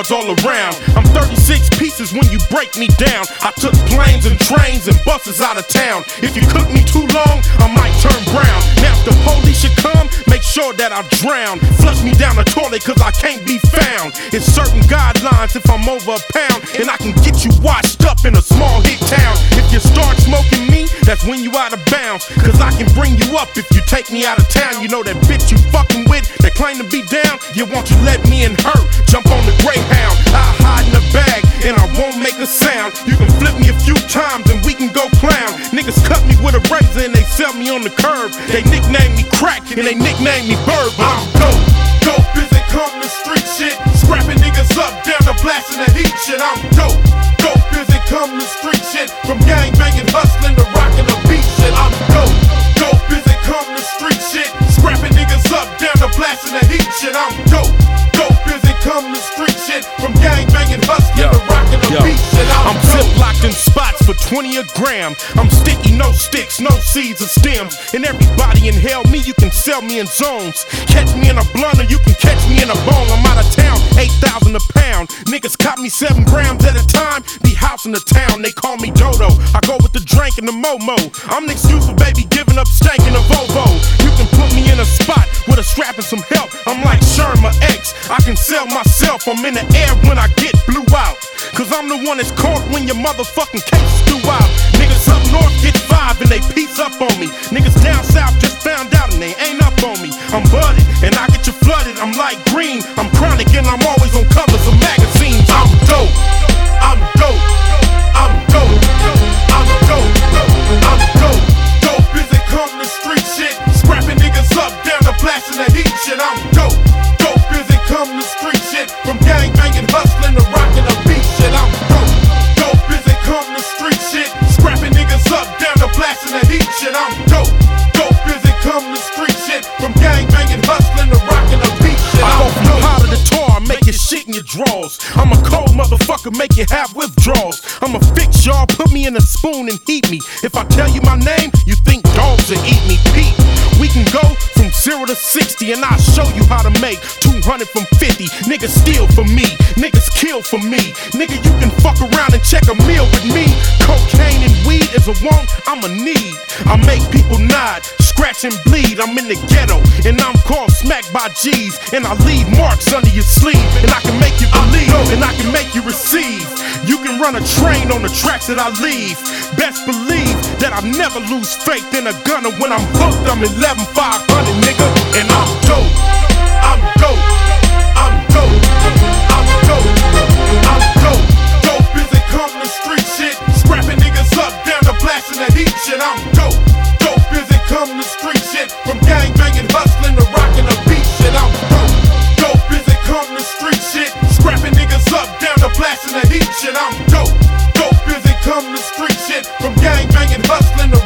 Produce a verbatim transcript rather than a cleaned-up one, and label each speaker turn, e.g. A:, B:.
A: guards all around. I'm thirty-six pieces when you break me down. I took planes and trains and buses out of town. If you cook me too long, I might turn brown. Now if the police should come, make sure that I drown. Flush me down the toilet cause I can't be found. It's certain guidelines if I'm over a pound, and I can get you washed up in a small hit town. If you start smoking me, that's when you out of bounds. Cause I can bring you up if you take me out of town. You know that bitch you fucking with that claim to be down? You want you let me and her jump on the Greyhound. I hide in the bag and I won't make a sound. You can flip me a few times and we can go clown. Niggas cut me with a razor and they sell me on the curb. They nickname me Crack and they nickname me Bird. But I'm dope, dope as they come to street shit. Scrapping niggas up down to blasting the heat shit. I'm dope, dope as they come to street shit. From gang banging, hustling to rocking the beat shit. I'm dope, dope as they come to street shit. Scrapping niggas up down to blasting the heat shit. I'm dope, dope as they come to street shit. From gang banging, hustling to rocking the beat shit. I'm, I'm zip locked in spots for twenty a gram. I'm sticky, no sticks, no seeds or stems. And everybody inhale me, you can sell me in zones. Catch me in a blunt or you can catch me in a bone. I'm out of town, eight thousand a pound. Niggas cop me seven grams at a time. Be house in the town, they call me Dodo. I go with the drink and the Momo. I'm the excuse for baby giving up stank in a Volvo. You can put me in a spot with a strap and some help. I'm like Sherma X, I can sell myself. I'm in the air when I get blew out. Cause I'm the one that's caught when your motherfucking case do out. Niggas up north get five and they piece up on me. Niggas down south just found out and they ain't up on me. I'm budded and I get you flooded. I'm like green, I'm chronic and I'm always on covers of magazines. I'm dope, I'm dope, I'm dope, I'm dope, I'm dope. Dope as it come to street shit. Scrapping niggas up down to blasting the heat shit. I'm dope, dope as it come to street shit. From gang banging, hustling to rocking the beat shit. I'm dope, dope as it come to street shit. Scrapping niggas up down to blasting the heat shit. I'm dope, dope as it come to street shit. From gang banging, hustling to rocking the beat shit. I go from powder to tar, make your shit in your drawers. I'm a cold motherfucker, make you have withdrawals. I'ma fix y'all, put me in a spoon and heat me. If I tell you my name, you think dogs will eat me. Pete, we can go from zero to sixty and I'll show you how to make two hundred from fifty. Niggas steal for me, niggas kill for me. Nigga, you can fuck around and check a meal with me. Cocaine and weed is a want, I'm a need. I make people nod, scratch and bleed. I'm in the ghetto and I'm called Smack by G's. And I leave marks under your sleeve. And I can make you believe, and I can make you receive. You can run a train on the tracks that I leave. Best believe that I never lose faith in a gunner. When I'm hooked, I'm eleven five hundred, nigga. And I'm dope, I'm dope, I'm dope, I'm dope, I'm dope. Dope as it come to street shit. Scrapping niggas up down to blasting the heat shit. I'm dope, dope as it come to street shit. From gang banging, hustling to rocking the beat shit. I'm dope, dope as it come to street shit. Scrapping niggas up down to blasting the heat shit. I'm dope, dope as it come to street shit. From gang banging, hustling to